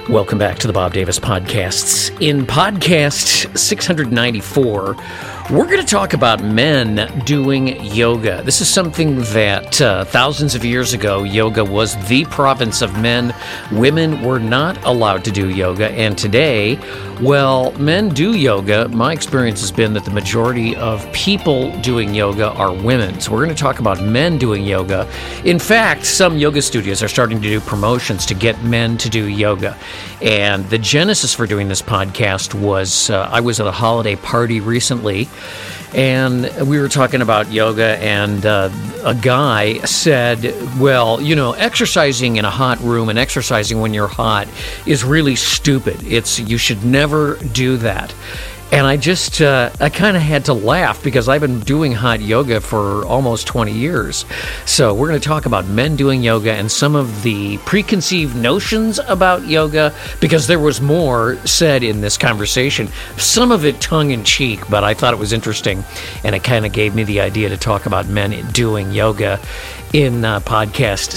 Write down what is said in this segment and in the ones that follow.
Welcome back to the Bob Davis Podcasts. In podcast 694, we're going to talk about men doing yoga. This is something that thousands of years ago, yoga was the province of men. Women were not allowed to do yoga. And today, well, men do yoga. My experience has been that the majority of people doing yoga are women. So we're going to talk about men doing yoga. In fact, some yoga studios are starting to do promotions to get men to do yoga. And the genesis for doing this podcast was I was at a holiday party recently, and we were talking about yoga, and a guy said, well, you know, exercising in a hot room and exercising when you're hot is really stupid. You should never do that. And I just, I kind of had to laugh because I've been doing hot yoga for almost 20 years. So we're going to talk about men doing yoga and some of the preconceived notions about yoga, because there was more said in this conversation. Some of it tongue-in-cheek, but I thought it was interesting, and it kind of gave me the idea to talk about men doing yoga in podcast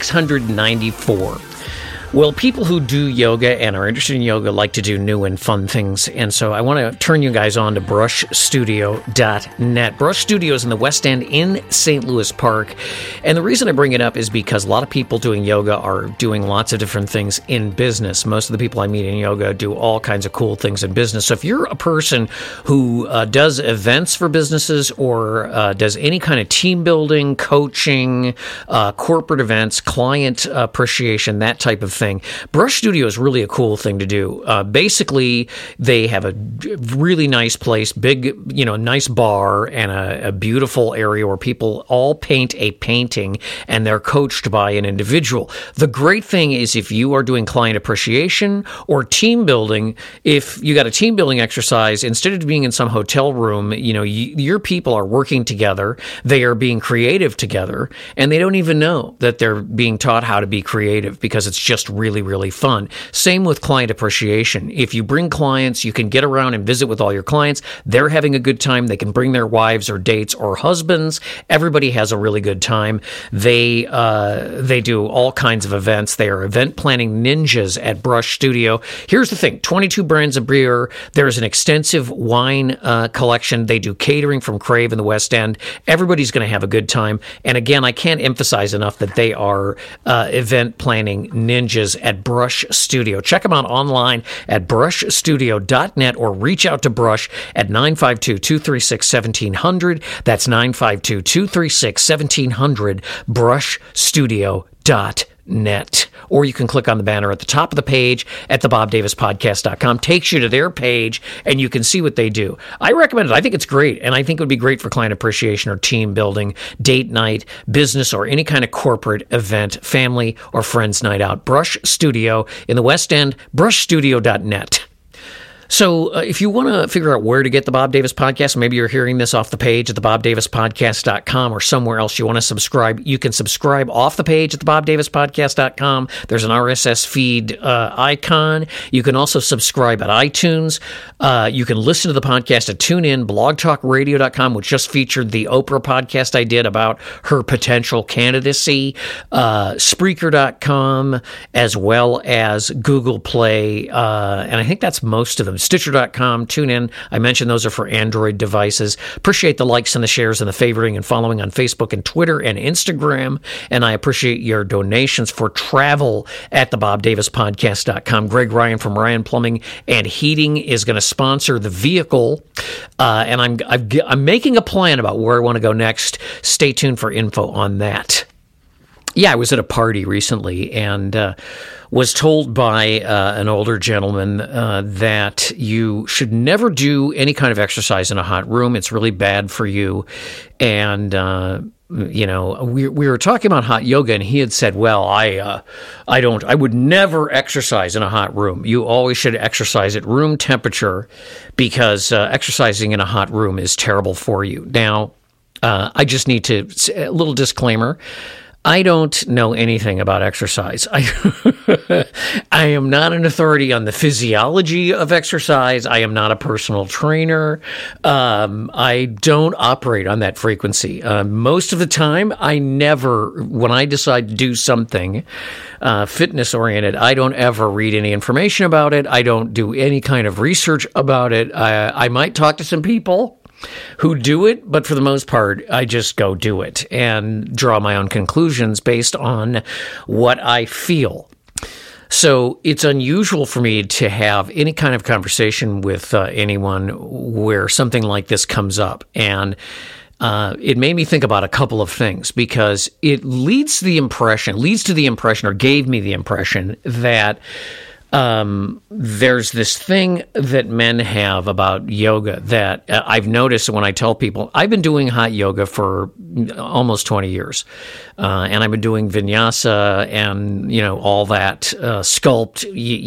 694. Well, people who do yoga and are interested in yoga like to do new and fun things, and so I want to turn you guys on to brushstudio.net. Brush Studio is in the West End in St. Louis Park, and the reason I bring it up is because a lot of people doing yoga are doing lots of different things in business. Most of the people I meet in yoga do all kinds of cool things in business. So if you're a person who does events for businesses or does any kind of team building, coaching, corporate events, client appreciation, that type of thing, Brush Studio is really a cool thing to do. Basically, they have a really nice place, big, nice bar, and a beautiful area where people all paint a painting, and they're coached by an individual. The great thing is if you are doing client appreciation or team building, if you got a team building exercise, instead of being in some hotel room, your people are working together, they are being creative together, and they don't even know that they're being taught how to be creative because it's just really, really fun. Same with client appreciation. If you bring clients, you can get around and visit with all your clients. They're having a good time. They can bring their wives or dates or husbands. Everybody has a really good time. They do all kinds of events. They are event planning ninjas at Brush Studio. Here's the thing, 22 brands of beer. There's an extensive wine collection. They do catering from Crave in the West End. Everybody's going to have a good time. And again, I can't emphasize enough that they are event planning ninjas at Brush Studio. Check them out online at brushstudio.net or reach out to Brush at 952-236-1700. That's 952-236-1700, brushstudio.net. Or you can click on the banner at the top of the page at thebobdavispodcast.com. Takes you to their page, and you can see what they do. I recommend it. I think it's great, and I think it would be great for client appreciation or team building, date night, business, or any kind of corporate event, family or friends night out. Brush Studio in the West End, brushstudio.net. So if you want to figure out where to get the Bob Davis Podcast, maybe you're hearing this off the page at thebobdavispodcast.com or somewhere else you want to subscribe, you can subscribe off the page at thebobdavispodcast.com. There's an RSS feed icon. You can also subscribe at iTunes. You can listen to the podcast at TuneIn, blogtalkradio.com, which just featured the Oprah podcast I did about her potential candidacy, Spreaker.com, as well as Google Play, and I think that's most of them. Stitcher.com, TuneIn. I mentioned those are for Android devices. Appreciate the likes and the shares and the favoring and following on Facebook and Twitter and Instagram. And I appreciate your donations for travel at thebobdavispodcast.com. Greg Ryan from Ryan Plumbing and Heating is going to sponsor the vehicle. And I'm making a plan about where I want to go next. Stay tuned for info on that. Yeah, I was at a party recently and was told by an older gentleman that you should never do any kind of exercise in a hot room. It's really bad for you. And, we were talking about hot yoga, and he had said, well, I would never exercise in a hot room. You always should exercise at room temperature because exercising in a hot room is terrible for you. Now, I just need to, a little disclaimer. I don't know anything about exercise. I am not an authority on the physiology of exercise. I am not a personal trainer. I don't operate on that frequency. Most of the time, when I decide to do something fitness-oriented, I don't ever read any information about it. I don't do any kind of research about it. I might talk to some people who do it, but for the most part, I just go do it and draw my own conclusions based on what I feel. So it's unusual for me to have any kind of conversation with anyone where something like this comes up. And it made me think about a couple of things, because it leads to the impression, or gave me the impression that there's this thing that men have about yoga that I've noticed when I tell people. I've been doing hot yoga for almost 20 years, and I've been doing vinyasa and, all that, sculpt,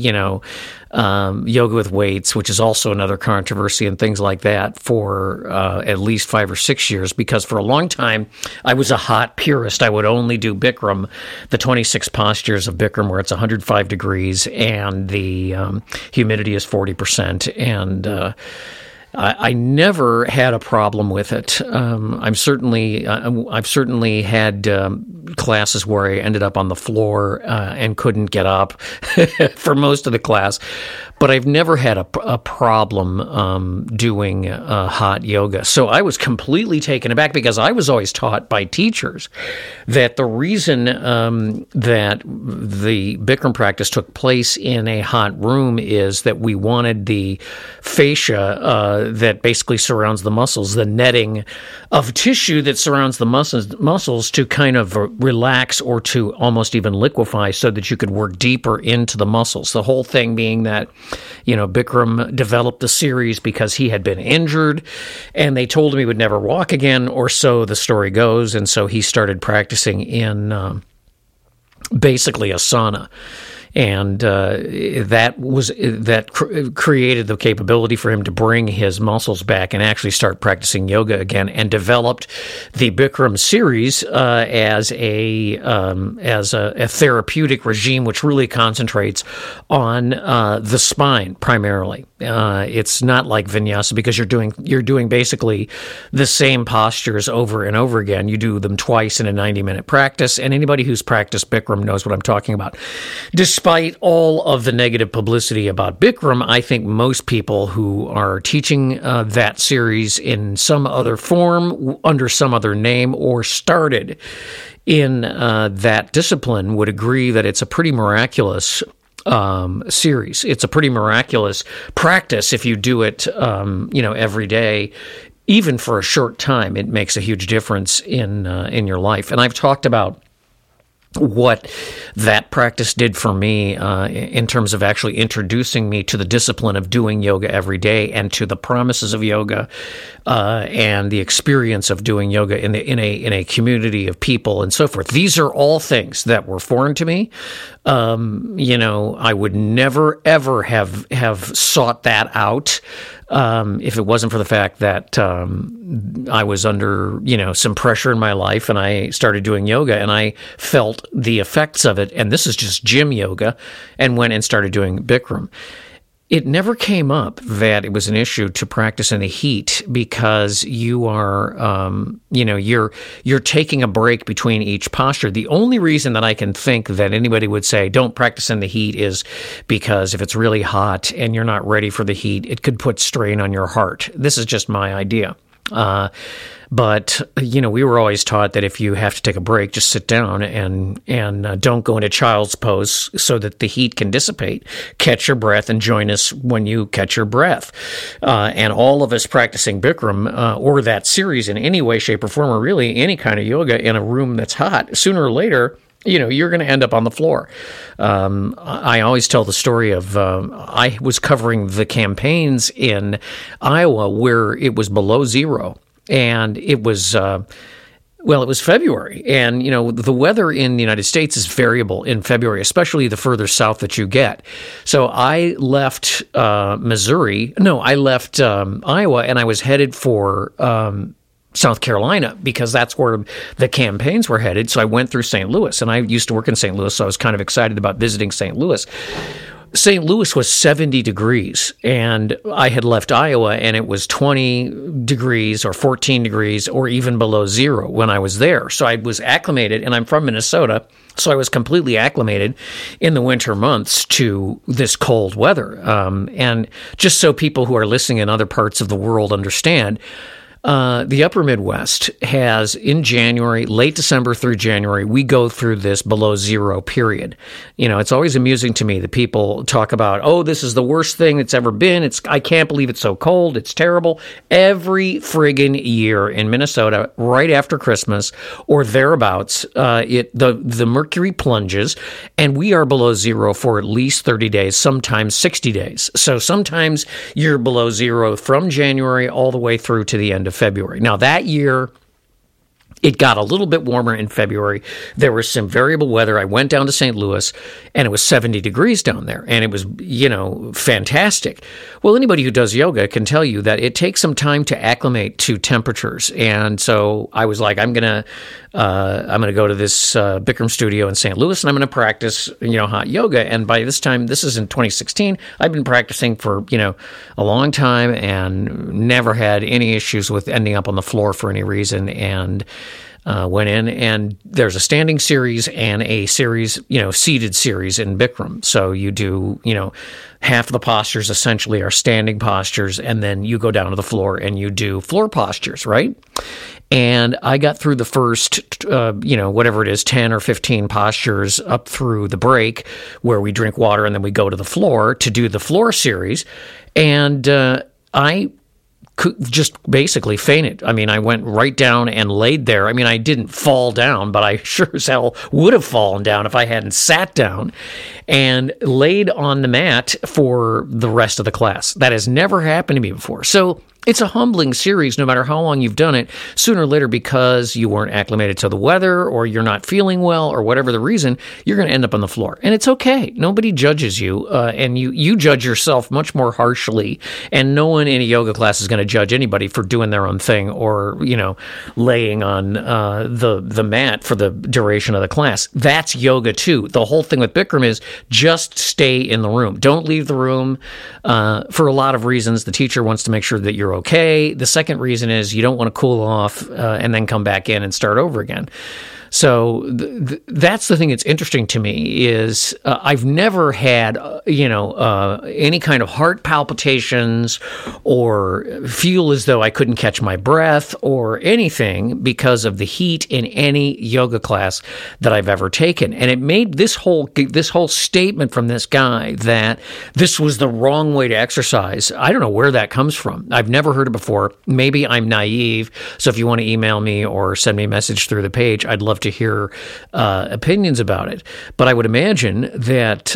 yoga with weights, which is also another controversy, and things like that, for at least 5 or 6 years, because for a long time I was a hot purist. I would only do Bikram, the 26 postures of Bikram, where it's 105 degrees and the humidity is 40%, and I never had a problem with it. I've certainly had classes where I ended up on the floor and couldn't get up for most of the class, but I've never had a problem doing hot yoga. So I was completely taken aback, because I was always taught by teachers that the reason that the Bikram practice took place in a hot room is that we wanted the fascia that basically surrounds the muscles, the netting of tissue that surrounds the muscles to kind of relax, or to almost even liquefy, so that you could work deeper into the muscles. The whole thing being that, Bikram developed the series because he had been injured, and they told him he would never walk again, or so the story goes, and so he started practicing in basically a sauna. And that created the capability for him to bring his muscles back and actually start practicing yoga again, and developed the Bikram series as a therapeutic regime, which really concentrates on the spine primarily. It's not like vinyasa, because you're doing basically the same postures over and over again. You do them twice in a 90-minute practice, and anybody who's practiced Bikram knows what I'm talking about. Despite all of the negative publicity about Bikram, I think most people who are teaching that series in some other form, under some other name, or started in that discipline would agree that it's a pretty miraculous series. It's a pretty miraculous practice if you do it, every day. Even for a short time, it makes a huge difference in your life. And I've talked about what that practice did for me in terms of actually introducing me to the discipline of doing yoga every day, and to the promises of yoga and the experience of doing yoga in a community of people and so forth. These are all things that were foreign to me. I would never ever have sought that out if it wasn't for the fact that I was under some pressure in my life, and I started doing yoga, and I felt the effects of it. And this is just gym yoga, and went and started doing Bikram. It never came up that it was an issue to practice in the heat, because you are, you're taking a break between each posture. The only reason that I can think that anybody would say don't practice in the heat is because if it's really hot and you're not ready for the heat, it could put strain on your heart. This is just my idea. But, we were always taught that if you have to take a break, just sit down and don't go into child's pose so that the heat can dissipate. Catch your breath and join us when you catch your breath. And all of us practicing Bikram or that series in any way, shape, or form, or really any kind of yoga in a room that's hot, sooner or later, you're going to end up on the floor. I always tell the story of I was covering the campaigns in Iowa where it was below zero. And it was, it was February. And, the weather in the United States is variable in February, especially the further south that you get. So I left Iowa, and I was headed for South Carolina, because that's where the campaigns were headed. So I went through St. Louis, and I used to work in St. Louis, so I was kind of excited about visiting St. Louis. St. Louis was 70 degrees, and I had left Iowa, and it was 20 degrees or 14 degrees or even below zero when I was there. So I was acclimated, and I'm from Minnesota, so I was completely acclimated in the winter months to this cold weather. And just so people who are listening in other parts of the world understand, the upper Midwest has, in January, late December through January, we go through this below zero period. It's always amusing to me that people talk about, oh, this is the worst thing that's ever been. I can't believe it's so cold. It's terrible. Every friggin' year in Minnesota, right after Christmas or thereabouts, the mercury plunges, and we are below zero for at least 30 days, sometimes 60 days. So sometimes you're below zero from January all the way through to the end of February. Now, that year, it got a little bit warmer in February. There was some variable weather. I went down to St. Louis, and it was 70 degrees down there, and it was, fantastic. Well, anybody who does yoga can tell you that it takes some time to acclimate to temperatures. And so I was like, I'm gonna go to this Bikram studio in St. Louis, and I'm gonna practice, hot yoga. And by this time, this is in 2016, I've been practicing for, a long time and never had any issues with ending up on the floor for any reason. And went in, and there's a standing series and a series, seated series in Bikram. So you do, half of the postures essentially are standing postures, and then you go down to the floor and you do floor postures, right? And I got through the first, whatever it is, 10 or 15 postures up through the break where we drink water and then we go to the floor to do the floor series. And I just basically fainted. I mean, I went right down and laid there. I mean, I didn't fall down, but I sure as hell would have fallen down if I hadn't sat down and laid on the mat for the rest of the class. That has never happened to me before. So it's a humbling series no matter how long you've done it. Sooner or later, because you weren't acclimated to the weather or you're not feeling well or whatever the reason, you're going to end up on the floor. And it's okay. Nobody judges you, and you judge yourself much more harshly. And no one in a yoga class is going to judge anybody for doing their own thing or, laying on the mat for the duration of the class. That's yoga too. The whole thing with Bikram is just stay in the room. Don't leave the room for a lot of reasons. The teacher wants to make sure that you're okay. The second reason is you don't want to cool off and then come back in and start over again. So that's the thing that's interesting to me is I've never had, any kind of heart palpitations or feel as though I couldn't catch my breath or anything because of the heat in any yoga class that I've ever taken. And it made this whole statement from this guy that this was the wrong way to exercise. I don't know where that comes from. I've never heard it before. Maybe I'm naive. So if you want to email me or send me a message through the page, I'd love to hear opinions about it. But I would imagine that,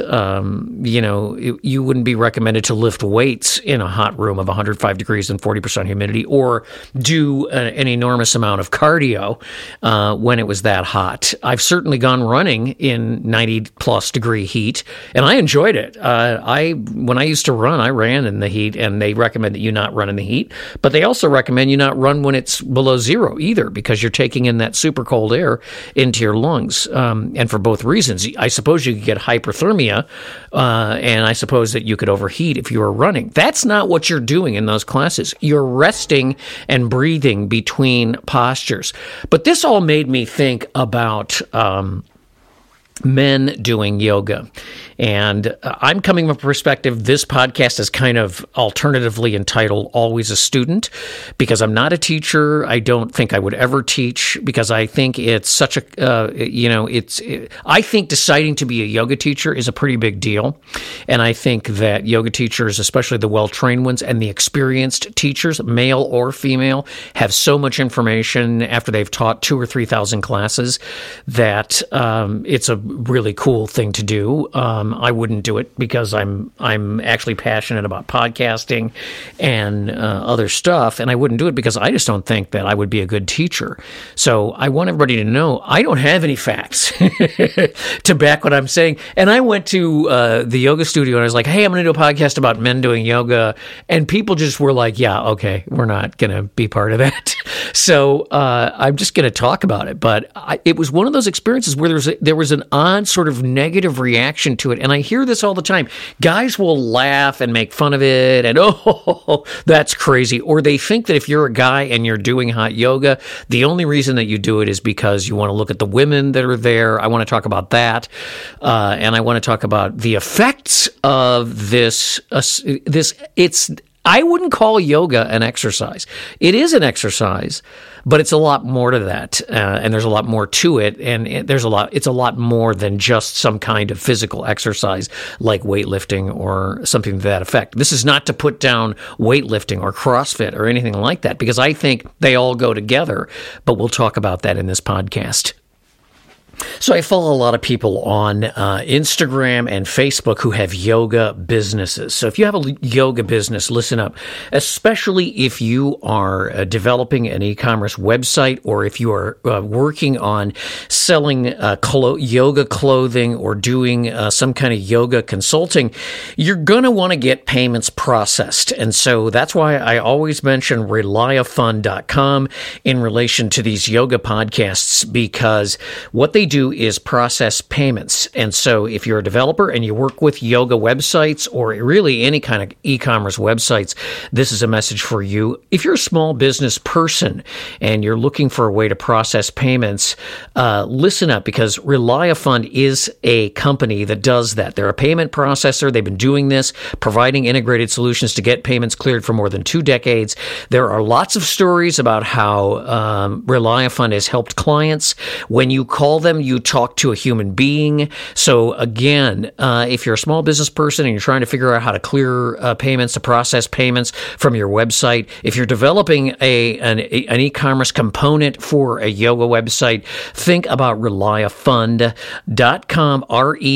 you wouldn't be recommended to lift weights in a hot room of 105 degrees and 40% humidity or do an enormous amount of cardio when it was that hot. I've certainly gone running in 90-plus degree heat, and I enjoyed it. When I used to run, I ran in the heat, and they recommend that you not run in the heat. But they also recommend you not run when it's below zero either, because you're taking in that super cold air into your lungs. And for both reasons, I suppose you could get hyperthermia, and I suppose that you could overheat if you were running. That's not what you're doing in those classes. You're resting and breathing between postures. But this all made me think about men doing yoga. And I'm coming from a perspective, this podcast is kind of alternatively entitled Always a Student, because I'm not a teacher. I don't think I would ever teach, because I think it's such a, I think deciding to be a yoga teacher is a pretty big deal. And I think that yoga teachers, especially the well-trained ones and the experienced teachers, male or female, have so much information after they've taught 2,000 or 3,000 classes that it's a really cool thing to do. I wouldn't do it because I'm actually passionate about podcasting and other stuff, and I wouldn't do it because I just don't think that I would be a good teacher. So I want everybody to know I don't have any facts to back what I'm saying. And I went to the yoga studio and I was like, hey, I'm going to do a podcast about men doing yoga. And people just were like, yeah, okay, we're not going to be part of that. So I'm just going to talk about it. But it was one of those experiences where there was an odd sort of negative reaction to it. And I hear this all the time. Guys will laugh and make fun of it and, oh, that's crazy. Or they think that if you're a guy and you're doing hot yoga, the only reason that you do it is because you want to look at the women that are there. I want to talk about that. And I want to talk about the effects of this. I wouldn't call yoga an exercise. It is an exercise, but it's a lot more to that, and there's a lot more to it, and it's a lot more than just some kind of physical exercise like weightlifting or something to that effect. This is not to put down weightlifting or CrossFit or anything like that, because I think they all go together, but we'll talk about that in this podcast. So I follow a lot of people on Instagram and Facebook who have yoga businesses. So if you have a yoga business, listen up, especially if you are developing an e-commerce website or if you are working on selling yoga clothing or doing some kind of yoga consulting, you're going to want to get payments processed. And so that's why I always mention ReliaFund.com in relation to these yoga podcasts, because what they do is process payments. And so if you're a developer and you work with yoga websites or really any kind of e-commerce websites, this is a message for you. If you're a small business person and you're looking for a way to process payments, listen up, because ReliaFund is a company that does that. They're a payment processor. They've been doing this, providing integrated solutions to get payments cleared for more than 2 decades. There are lots of stories about how ReliaFund has helped clients. When you call them, you talk to a human being. So again, if you're a small business person and you're trying to figure out how to clear payments, to process payments from your website, if you're developing an e-commerce component for a yoga website, think about ReliaFund.com,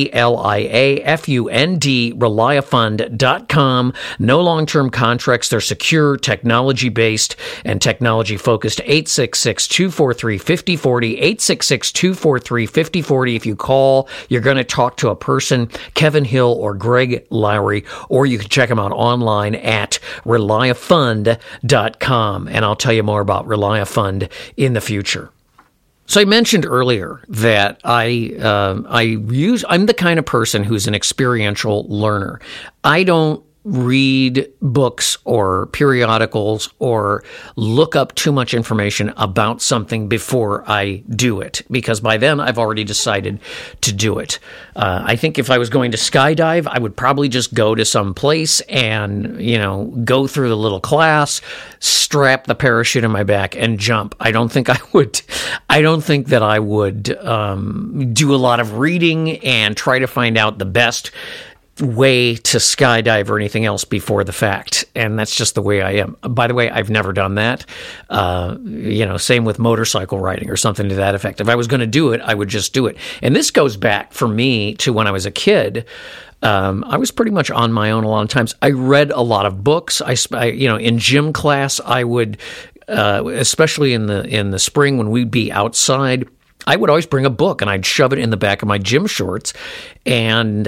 ReliaFund, ReliaFund.com. No long-term contracts. They're secure, technology-based, and technology-focused. 866-243-5040, 866-243-5040. If you call, you're going to talk to a person, Kevin Hill or Greg Lowry, or you can check them out online at ReliaFund.com, and I'll tell you more about ReliaFund in the future. So I mentioned earlier that I'm the kind of person who's an experiential learner. I don't read books or periodicals or look up too much information about something before I do it, because by then I've already decided to do it. I think if I was going to skydive, I would probably just go to some place and, go through the little class, strap the parachute on my back and jump. I don't think that I would do a lot of reading and try to find out the best way to skydive or anything else before the fact. And that's just the way I am. By the way, I've never done that. Same with motorcycle riding or something to that effect. If I was going to do it, I would just do it. And this goes back for me to when I was a kid. I was pretty much on my own a lot of times. I read a lot of books. In gym class, I would, especially in the spring when we'd be outside, I would always bring a book and I'd shove it in the back of my gym shorts, and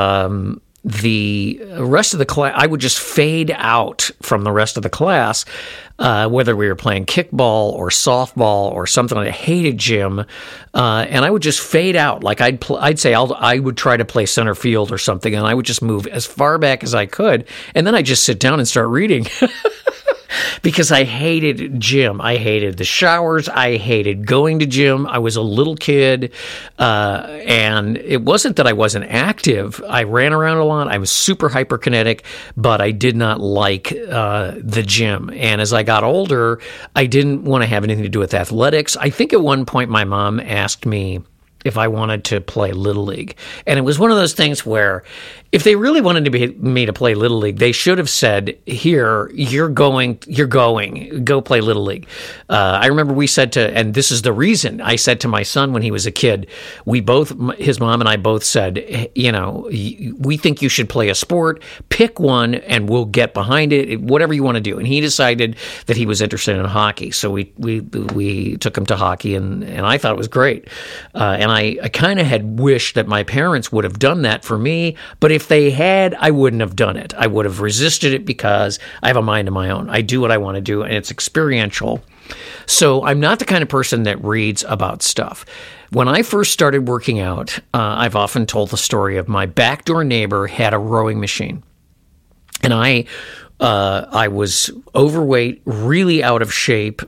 the rest of the class, I would just fade out from the rest of the class, whether we were playing kickball or softball or something. I hated gym, and I would just fade out. Like I'd say I would try to play center field or something, and I would just move as far back as I could, and then I'd just sit down and start reading. Because I hated gym. I hated the showers. I hated going to gym. I was a little kid, and it wasn't that I wasn't active. I ran around a lot. I was super hyperkinetic, but I did not like the gym. And as I got older, I didn't want to have anything to do with athletics. I think at one point my mom asked me, if I wanted to play Little League. And it was one of those things where if they really wanted me to play Little League, they should have said, here, you're going, go play Little League. I remember we said and this is the reason, I said to my son when he was a kid, his mom and I both said, we think you should play a sport, pick one, and we'll get behind it, whatever you want to do. And he decided that he was interested in hockey. So we took him to hockey, and I thought it was great. And I kind of had wished that my parents would have done that for me, but if they had, I wouldn't have done it. I would have resisted it because I have a mind of my own. I do what I want to do, and it's experiential. So I'm not the kind of person that reads about stuff. When I first started working out, I've often told the story of my backdoor neighbor had a rowing machine. And I was overweight, really out of shape,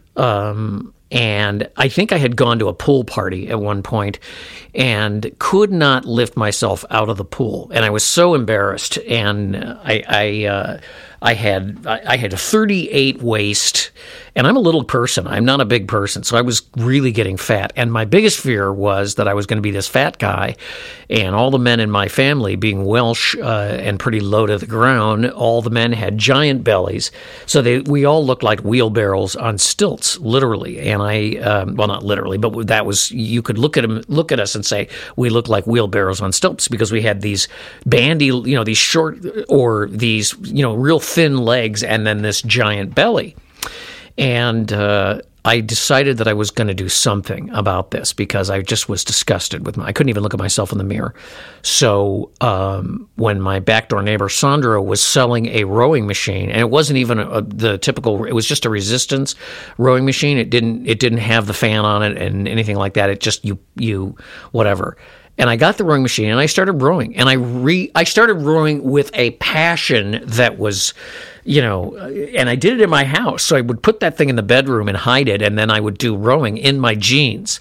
and I think I had gone to a pool party at one point and could not lift myself out of the pool. And I was so embarrassed. And I had a 38 waist, and I'm a little person. I'm not a big person. So I was really getting fat. And my biggest fear was that I was going to be this fat guy, and all the men in my family, being Welsh and pretty low to the ground, all the men had giant bellies. So we all looked like wheelbarrows on stilts, literally. And well, not literally, but that was, you could look at us and say, we look like wheelbarrows on stilts, because we had these bandy, these short, or these, real thin legs, and then this giant belly. And I decided that I was going to do something about this, because I just was disgusted with I couldn't even look at myself in the mirror. So when my backdoor neighbor Sandra was selling a rowing machine, and it wasn't even the typical, it was just a resistance rowing machine. It didn't have the fan on it and anything like that. It just you whatever. And I got the rowing machine, and I started rowing, and I started rowing with a passion that was, and I did it in my house. So I would put that thing in the bedroom and hide it, and then I would do rowing in my jeans.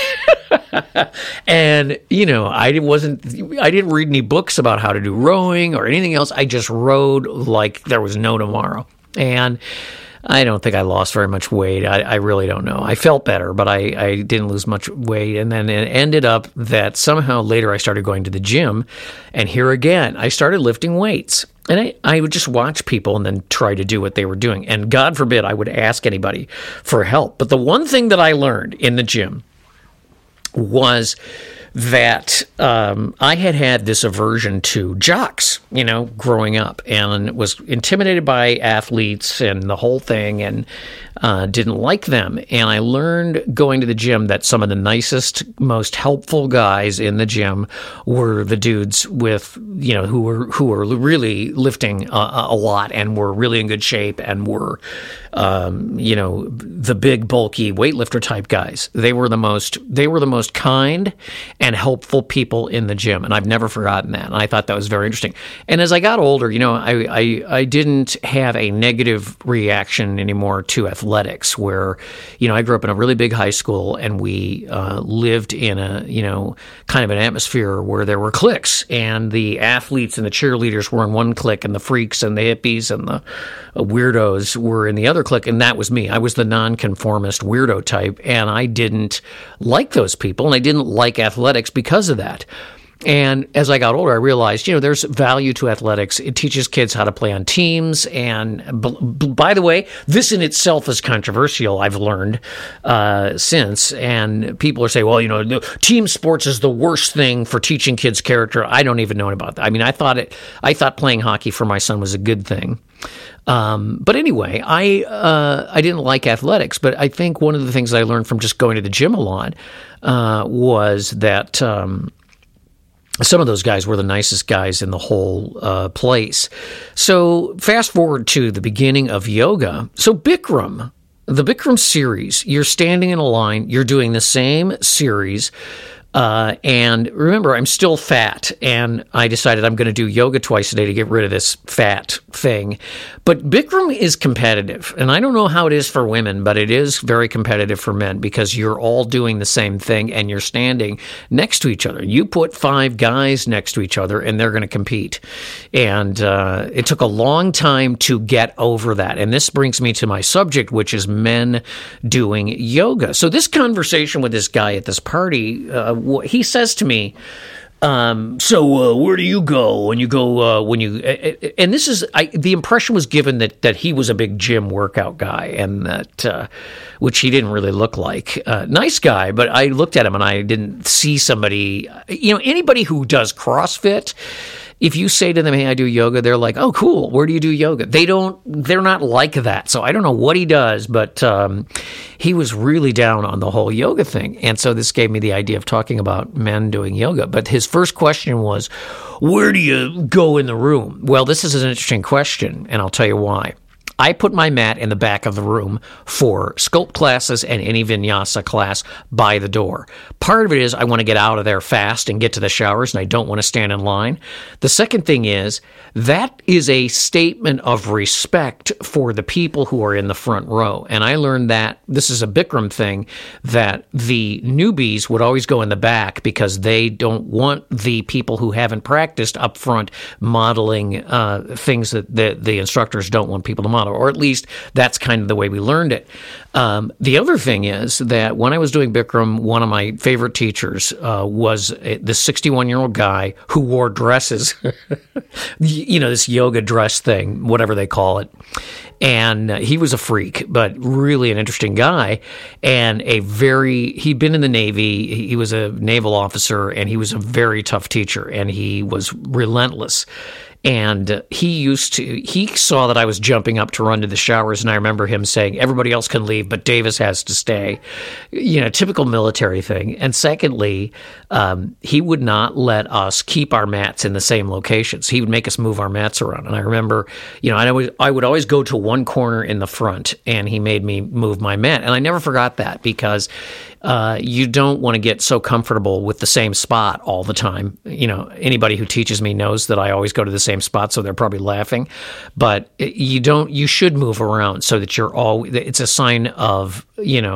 And, I didn't read any books about how to do rowing or anything else. I just rowed like there was no tomorrow. And I don't think I lost very much weight. I really don't know. I felt better, but I didn't lose much weight. And then it ended up that somehow later I started going to the gym. And here again, I started lifting weights. And I would just watch people and then try to do what they were doing. And God forbid I would ask anybody for help. But the one thing that I learned in the gym was that I had this aversion to jocks, growing up, and was intimidated by athletes and the whole thing, and didn't like them. And I learned going to the gym that some of the nicest, most helpful guys in the gym were the dudes with, who were really lifting a lot and were really in good shape and were, the big, bulky weightlifter type guys. They were the most kind and helpful people in the gym, and I've never forgotten that. And I thought that was very interesting. And as I got older, I didn't have a negative reaction anymore to athletics, where, I grew up in a really big high school, and we lived in a, kind of an atmosphere where there were cliques, and the athletes and the cheerleaders were in one clique, and the freaks and the hippies and the weirdos were in the other clique, and that was me. I was the nonconformist weirdo type, and I didn't like those people, and I didn't like athletics because of that. And as I got older, I realized, there's value to athletics. It teaches kids how to play on teams. And by the way, this in itself is controversial, I've learned since. And people are saying, well, team sports is the worst thing for teaching kids character. I don't even know about that. I mean, I thought playing hockey for my son was a good thing. But anyway, I didn't like athletics, but I think one of the things I learned from just going to the gym a lot was that some of those guys were the nicest guys in the whole place. So fast forward to the beginning of yoga. So Bikram, the Bikram series, you're standing in a line, you're doing the same series. And remember, I'm still fat, and I decided I'm going to do yoga twice a day to get rid of this fat thing. But Bikram is competitive, and I don't know how it is for women, but it is very competitive for men, because you're all doing the same thing, and you're standing next to each other. You put 5 guys next to each other, and they're going to compete. And it took a long time to get over that. And this brings me to my subject, which is men doing yoga. So this conversation with this guy at this party he says to me, so where do you go when you go when you and this is the impression was given that he was a big gym workout guy, and that which he didn't really look like. Nice guy, but I looked at him and I didn't see somebody, anybody who does CrossFit. If you say to them, hey, I do yoga, they're like, oh, cool. Where do you do yoga? They're not like that. So I don't know what he does, but he was really down on the whole yoga thing. And so this gave me the idea of talking about men doing yoga. But his first question was, where do you go in the room? Well, this is an interesting question, and I'll tell you why. I put my mat in the back of the room for sculpt classes and any vinyasa class by the door. Part of it is I want to get out of there fast and get to the showers, and I don't want to stand in line. The second thing is that is a statement of respect for the people who are in the front row. And I learned that this is a Bikram thing, that the newbies would always go in the back because they don't want the people who haven't practiced up front modeling things that the instructors don't want people to model. Or at least that's kind of the way we learned it. The other thing is that when I was doing Bikram, one of my favorite teachers was this 61-year-old guy who wore dresses, this yoga dress thing, whatever they call it. And he was a freak, but really an interesting guy, and he'd been in the Navy. He was a naval officer, and he was a very tough teacher, and he was relentless. And he saw that I was jumping up to run to the showers, and I remember him saying, everybody else can leave, but Davis has to stay. Typical military thing. And secondly, he would not let us keep our mats in the same locations. He would make us move our mats around. And I remember, I would always go to one corner in the front, and he made me move my mat. And I never forgot that, because you don't want to get so comfortable with the same spot all the time. Anybody who teaches me knows that I always go to the same spot, so they're probably laughing. But you should move around so that it's a sign of,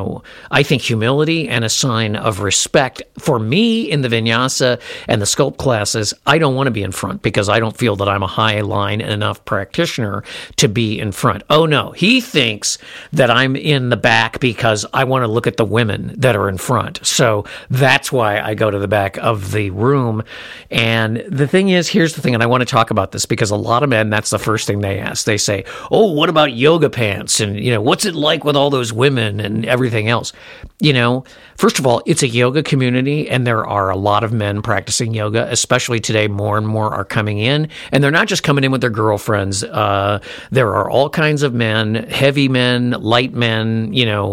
I think, humility and a sign of respect. For me, in the vinyasa and the sculpt classes, I don't want to be in front because I don't feel that I'm a high line enough practitioner to be in front. Oh no, he thinks that I'm in the back because I want to look at the women that are in front. So that's why I go to the back of the room. And the thing is, here's the thing, and I want to talk about this because a lot of men, that's the first thing they ask. They say, oh, what about yoga pants? And, what's it like with all those women and everything else? First of all, it's a yoga community, and there are a lot of men practicing yoga, especially today. More and more are coming in, and they're not just coming in with their girlfriends. There are all kinds of men, heavy men, light men,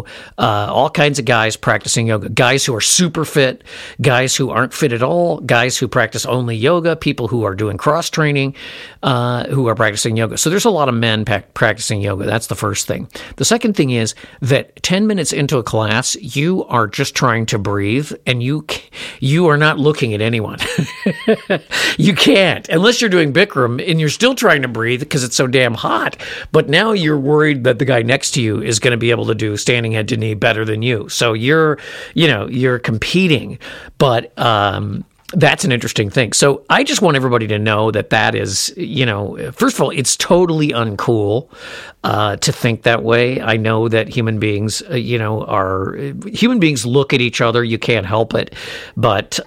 all kinds of guys practicing yoga, guys who are super fit, guys who aren't fit at all, guys who practice only yoga, people who are doing cross training, who are practicing yoga. So there's a lot of men practicing yoga. That's the first thing. The second thing is that 10 minutes into a class, you are just trying to breathe, and you are not looking at anyone. You can't, unless you're doing Bikram and you're still trying to breathe because it's so damn hot. But now you're worried that the guy next to you is going to be able to do standing head to knee better than you. So you're competing, but that's an interesting thing. So I just want everybody to know that is, first of all, it's totally uncool to think that way. I know that human beings, human beings look at each other. You can't help it, but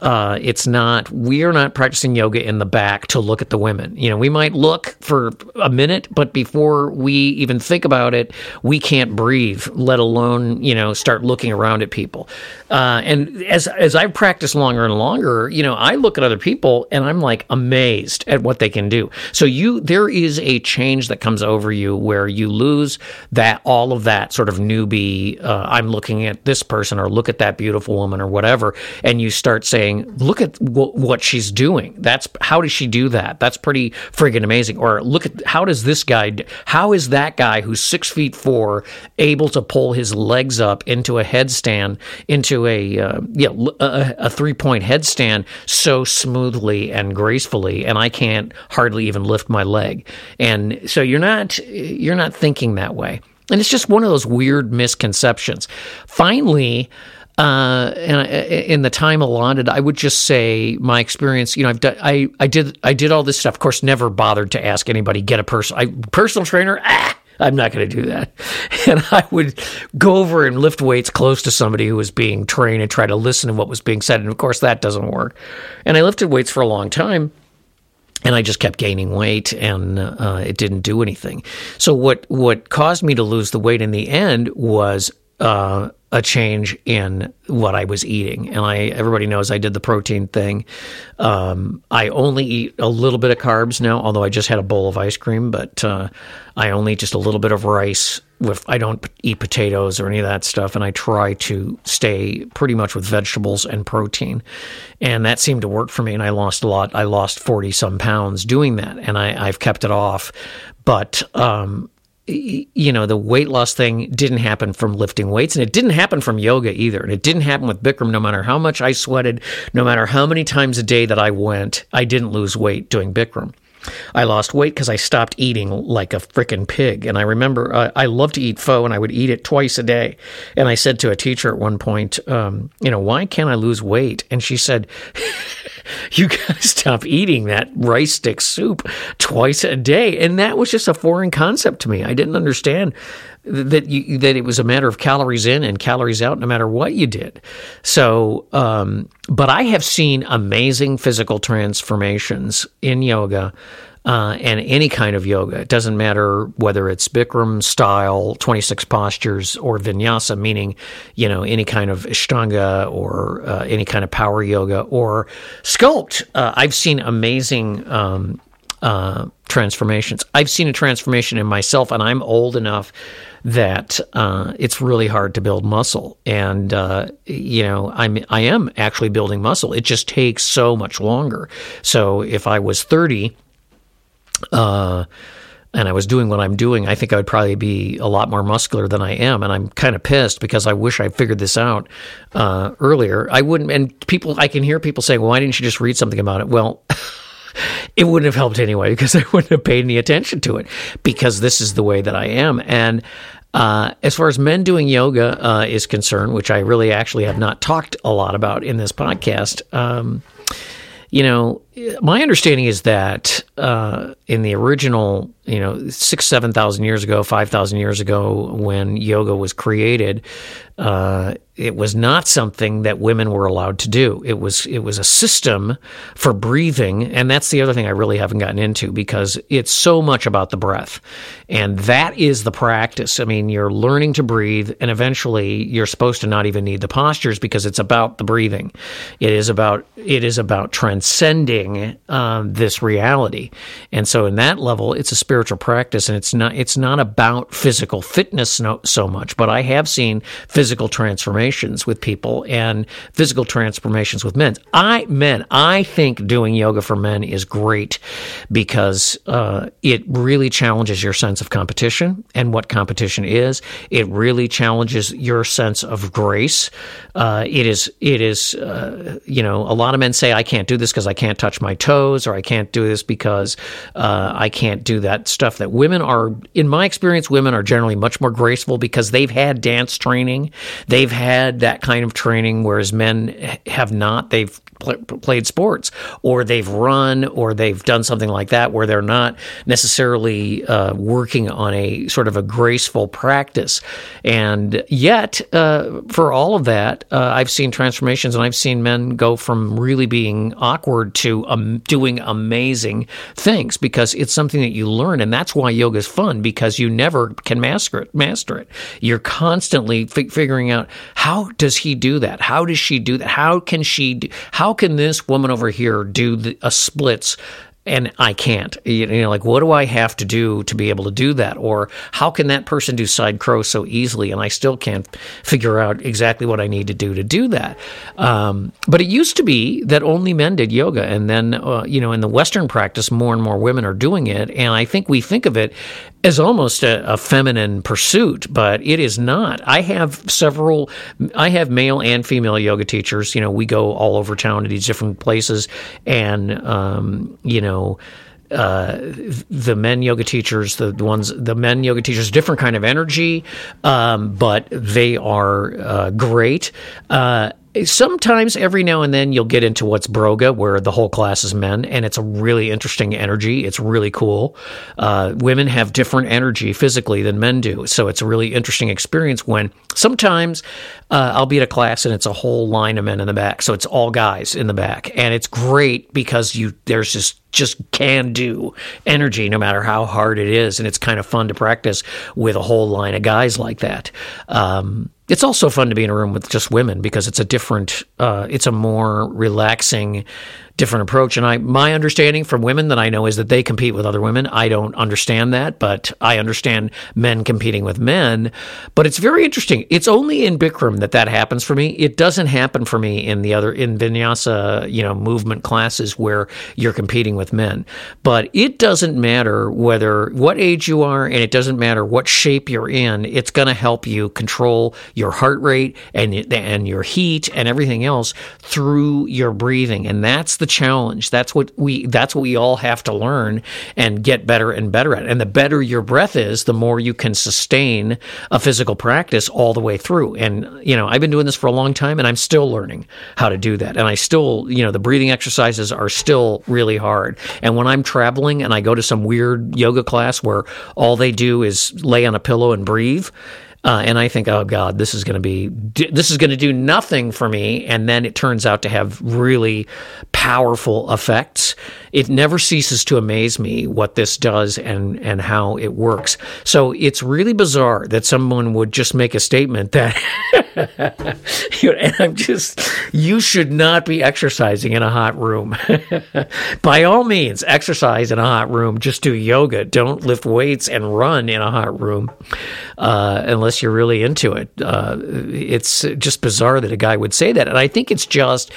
we are not practicing yoga in the back to look at the women. We might look for a minute, but before we even think about it, we can't breathe, let alone, start looking around at people. And as I've practiced longer and longer, I look at other people and I'm like amazed at what they can do. So there is a change that comes over you where you lose all of that sort of newbie, I'm looking at this person or look at that beautiful woman or whatever, and you start saying, look at what she's doing. How does she do that? That's pretty friggin' amazing. Or look at how is that guy who's 6'4" able to pull his legs up into a headstand, into a 3-point headstand so smoothly and gracefully, and I can't hardly even lift my leg. And so you're not thinking that way. And it's just one of those weird misconceptions. Finally, in the time allotted, I would just say my experience. I did all this stuff. Of course, never bothered to ask anybody, get a personal trainer. I'm not going to do that. And I would go over and lift weights close to somebody who was being trained and try to listen to what was being said. And of course, that doesn't work. And I lifted weights for a long time. And I just kept gaining weight, and it didn't do anything. So what caused me to lose the weight in the end was a change in what I was eating. And everybody knows I did the protein thing. I only eat a little bit of carbs now, although I just had a bowl of ice cream, but I only eat just a little bit of rice. I don't eat potatoes or any of that stuff, and I try to stay pretty much with vegetables and protein. And that seemed to work for me, and I lost a lot. I lost 40-some pounds doing that, and I've kept it off. But the weight loss thing didn't happen from lifting weights, and it didn't happen from yoga either. And it didn't happen with Bikram. No matter how much I sweated, no matter how many times a day that I went, I didn't lose weight doing Bikram. I lost weight because I stopped eating like a frickin' pig. And I remember I love to eat pho, and I would eat it twice a day. And I said to a teacher at one point, why can't I lose weight? And she said, you got to stop eating that rice stick soup twice a day. And that was just a foreign concept to me. I didn't understand that it was a matter of calories in and calories out no matter what you did. So, but I have seen amazing physical transformations in yoga and any kind of yoga. It doesn't matter whether it's Bikram style, 26 postures, or vinyasa, meaning, any kind of Ashtanga or any kind of power yoga or sculpt. I've seen amazing transformations. I've seen a transformation in myself, and I'm old enough that it's really hard to build muscle. And, I am actually building muscle. It just takes so much longer. So if I was 30, and I was doing what I'm doing, I think I would probably be a lot more muscular than I am. And I'm kind of pissed because I wish I figured this out earlier. I wouldn't, and I can hear people saying, well, why didn't you just read something about it? Well, it wouldn't have helped anyway because I wouldn't have paid any attention to it because this is the way that I am. And as far as men doing yoga is concerned, which I really actually have not talked a lot about in this podcast, my understanding is that in the original, 7,000 years ago, 5,000 years ago, when yoga was created, it was not something that women were allowed to do. It was a system for breathing, and that's the other thing I really haven't gotten into because it's so much about the breath, and that is the practice. I mean, you're learning to breathe, and eventually you're supposed to not even need the postures because it's about the breathing. It is about transcending this reality, and so in that level, it's a spiritual practice, and it's not about physical fitness so much. But I have seen physical transformations with people and physical transformations with men. I think doing yoga for men is great because it really challenges your sense of competition and what competition is. It really challenges your sense of grace. It is. A lot of men say, I can't do this because I can't touch my toes, or I can't do this because I can't do that stuff that women are, in my experience, women are generally much more graceful because they've had dance training. They've had that kind of training, whereas men have not. They've played sports, or they've run, or they've done something like that where they're not necessarily working on a sort of a graceful practice. And yet, for all of that, I've seen transformations, and I've seen men go from really being awkward to doing amazing things because it's something that you learn, and that's why yoga is fun, because you never can master it. You're constantly figuring out, how does he do that? How does she do that? How can this woman over here do a splits and I can't? What do I have to do to be able to do that? Or how can that person do side crow so easily and I still can't figure out exactly what I need to do that? But it used to be that only men did yoga, and then in the Western practice, more and more women are doing it, and I think we think of it as almost a feminine pursuit, but it is not. I have male and female yoga teachers. We go all over town to these different places, and the men yoga teachers, different kind of energy, but they are great. Sometimes, every now and then, you'll get into what's Broga, where the whole class is men, and it's a really interesting energy. It's really cool. Women have different energy physically than men do, so it's a really interesting experience when sometimes I'll be at a class and it's a whole line of men in the back, so it's all guys in the back, and it's great because there's just can-do energy no matter how hard it is, and it's kind of fun to practice with a whole line of guys like that. It's also fun to be in a room with just women because it's it's a more relaxing, different approach. And my understanding from women that I know is that they compete with other women. I don't understand that, but I understand men competing with men. But it's very interesting. It's only in Bikram that happens for me. It doesn't happen for me in Vinyasa, movement classes where you're competing with men. But it doesn't matter what age you are, and it doesn't matter what shape you're in. It's going to help you control your heart rate and your heat and everything else through your breathing. And that's the challenge. That's what we all have to learn and get better and better at. And the better your breath is, the more you can sustain a physical practice all the way through. And, I've been doing this for a long time, and I'm still learning how to do that. And I still, the breathing exercises are still really hard. And when I'm traveling and I go to some weird yoga class where all they do is lay on a pillow and breathe, and I think, oh God, this is going to do nothing for me. And then it turns out to have really powerful effects. It never ceases to amaze me what this does and how it works. So it's really bizarre that someone would just make a statement that, you should not be exercising in a hot room. By all means, exercise in a hot room. Just do yoga. Don't lift weights and run in a hot room, unless you're really into it. It's just bizarre that a guy would say that. And I think it's just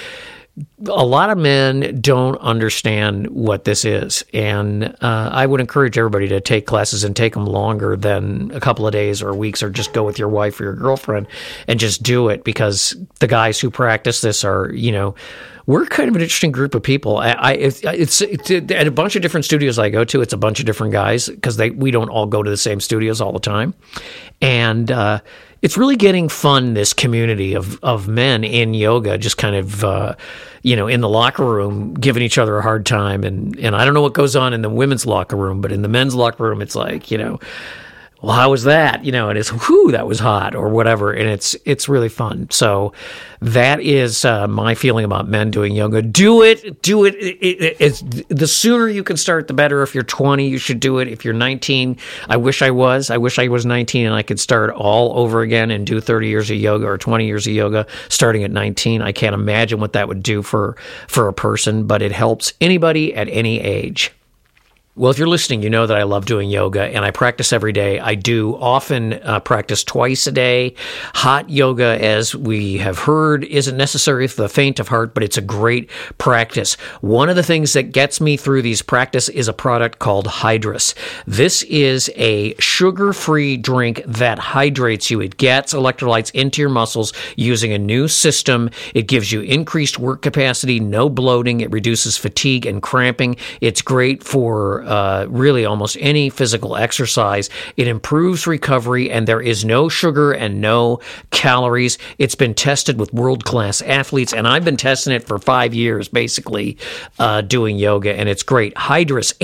a lot of men don't understand what this is. And I would encourage everybody to take classes and take them longer than a couple of days or weeks, or just go with your wife or your girlfriend and just do it, because the guys who practice this are, we're kind of an interesting group of people. It's at a bunch of different studios I go to. It's a bunch of different guys because we don't all go to the same studios all the time, and it's really getting fun. This community of men in yoga, just kind of in the locker room, giving each other a hard time, and I don't know what goes on in the women's locker room, but in the men's locker room, it's like well, how was that? And it's, whew, that was hot, or whatever. And it's really fun. So that is my feeling about men doing yoga. Do it. It's the sooner you can start, the better. If you're 20, you should do it. If you're 19, I wish I was 19 and I could start all over again and do 30 years of yoga or 20 years of yoga starting at 19. I can't imagine what that would do for a person, but it helps anybody at any age. Well, if you're listening, you know that I love doing yoga, and I practice every day. I do often practice twice a day. Hot yoga, as we have heard, isn't necessary for the faint of heart, but it's a great practice. One of the things that gets me through these practice is a product called Hydrus. This is a sugar-free drink that hydrates you. It gets electrolytes into your muscles using a new system. It gives you increased work capacity, no bloating. It reduces fatigue and cramping. It's great for really almost any physical exercise. It improves recovery, and there is no sugar and no calories. It's been tested with world-class athletes, and I've been testing it for 5 years, basically, doing yoga, and it's great. Hydrus,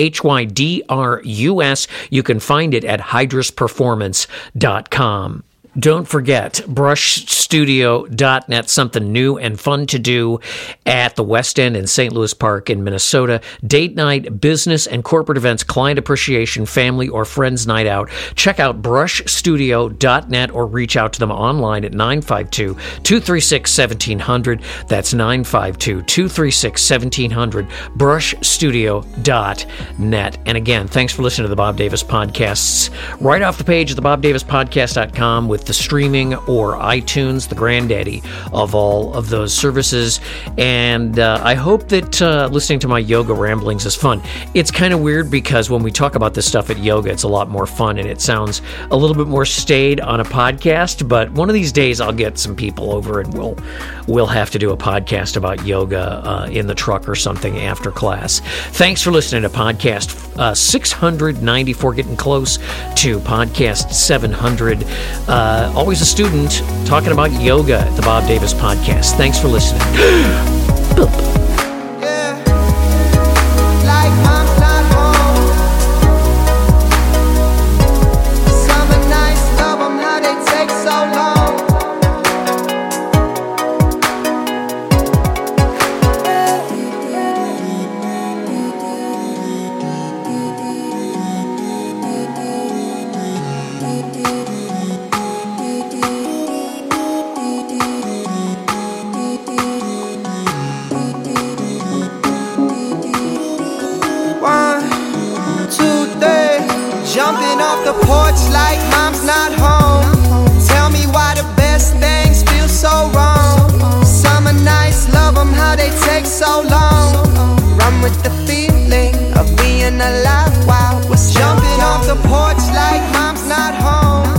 Hydrus. You can find it at hydrusperformance.com. Don't forget, brushstudio.net, something new and fun to do at the West End in St. Louis Park in Minnesota. Date night, business and corporate events, client appreciation, family or friends night out. Check out brushstudio.net or reach out to them online at 952-236-1700. That's 952-236-1700, brushstudio.net. And again, thanks for listening to the Bob Davis Podcasts. Right off the page at thebobdavispodcast.com with the streaming or iTunes, the granddaddy of all of those services. And I hope that listening to my yoga ramblings is fun. It's kind of weird because when we talk about this stuff at yoga, it's a lot more fun and it sounds a little bit more staid on a podcast. But one of these days I'll get some people over and we'll have to do a podcast about yoga in the truck or something after class. Thanks for listening to podcast 694, getting close to podcast 700. always a student talking about yoga at the Bob Davis Podcast. Thanks for listening. Jumping off the porch like mom's not home. Tell me why the best things feel so wrong. Summer nights, love them how they take so long. Run with the feeling of being alive while we're jumping off the porch like mom's not home.